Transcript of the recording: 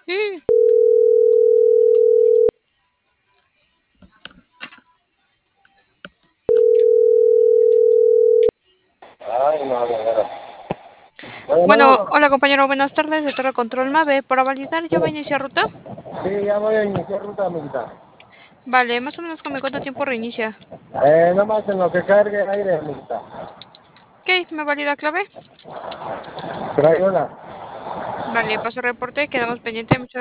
Sí. Ay, no, de veras. Bueno, Bueno, hola compañero, buenas tardes, de Torre Control Mave. Para validar, ¿ya va a iniciar ruta? sí, ya voy a iniciar ruta, amiguita. Vale, más o menos con cuánto tiempo reinicia. Nomás en lo que cargue aire, amiguita. Ok, ¿me valida clave? Trae una. Vale, paso reporte, quedamos pendientes. Muchas